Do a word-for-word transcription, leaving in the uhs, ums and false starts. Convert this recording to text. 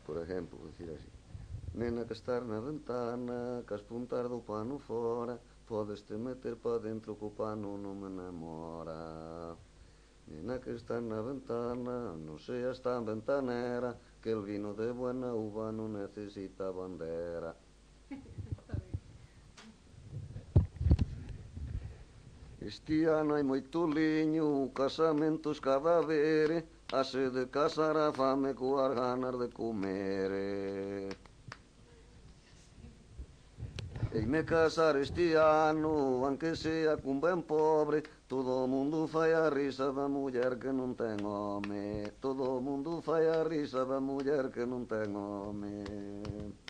por exemplo, dicir así. Nena que estar na ventana, que as puntas do pano fora, podes te meter pa dentro que o pano non me namora. Nena que está na ventana, non seas tan ventanera, que el vino de buena uva non necesita bandera. Este ano hai moito liño, casamentos cada vere, hase de casar a fame coas ganas de comer. Eime casar este ano, aunque sea cun ben pobre, todo o mundo fai a risa da muller que non ten home. Todo o mundo fai a risa da muller que non ten home.